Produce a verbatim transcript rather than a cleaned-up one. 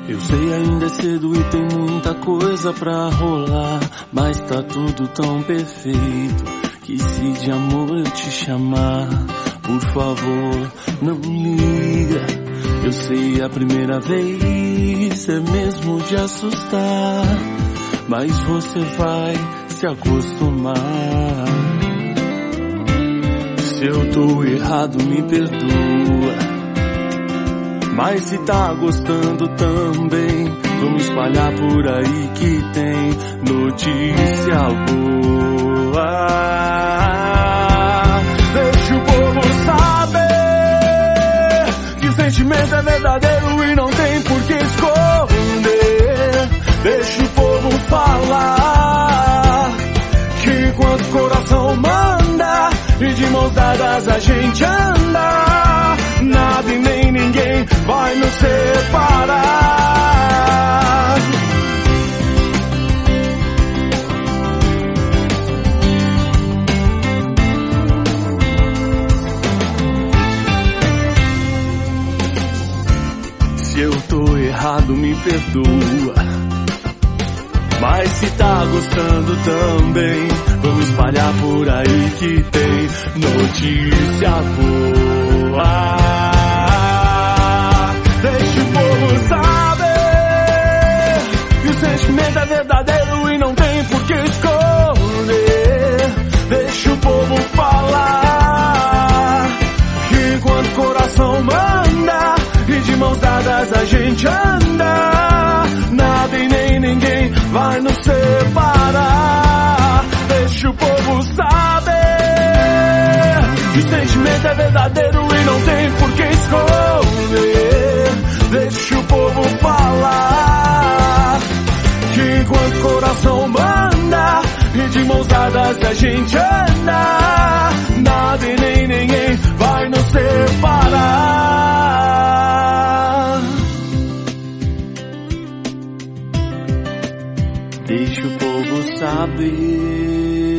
Eu sei ainda é cedo e tem muita coisa pra rolar, mas tá tudo tão perfeito que se de amor eu te chamar, por favor, não liga. Eu sei a primeira vez é mesmo de assustar, mas você vai se acostumar. Se eu tô errado, me perdoa, mas se tá gostando também, vamos espalhar por aí que tem notícia boa. Deixa o povo saber que o sentimento é verdadeiro e não tem por que esconder. Deixa o povo falar que enquanto o coração manda e de mãos dadas a gente anda, nada e nem ninguém vai nos separar. Se eu tô errado, me perdoa, mas se tá gostando também, vamos espalhar por aí que tem notícia boa. Deixa o povo saber que o sentimento é verdadeiro e não tem por que esconder. Deixa o povo falar que enquanto o coração manda e de mãos dadas a gente anda, nada e nem ninguém vai nos separar. Deixa o povo saber que o sentimento é verdadeiro e não tem por que esconder. Deixa o povo falar que enquanto o coração manda e de mãos dadas a gente anda, nada e nem ninguém vai nos separar. Deixa o povo saber.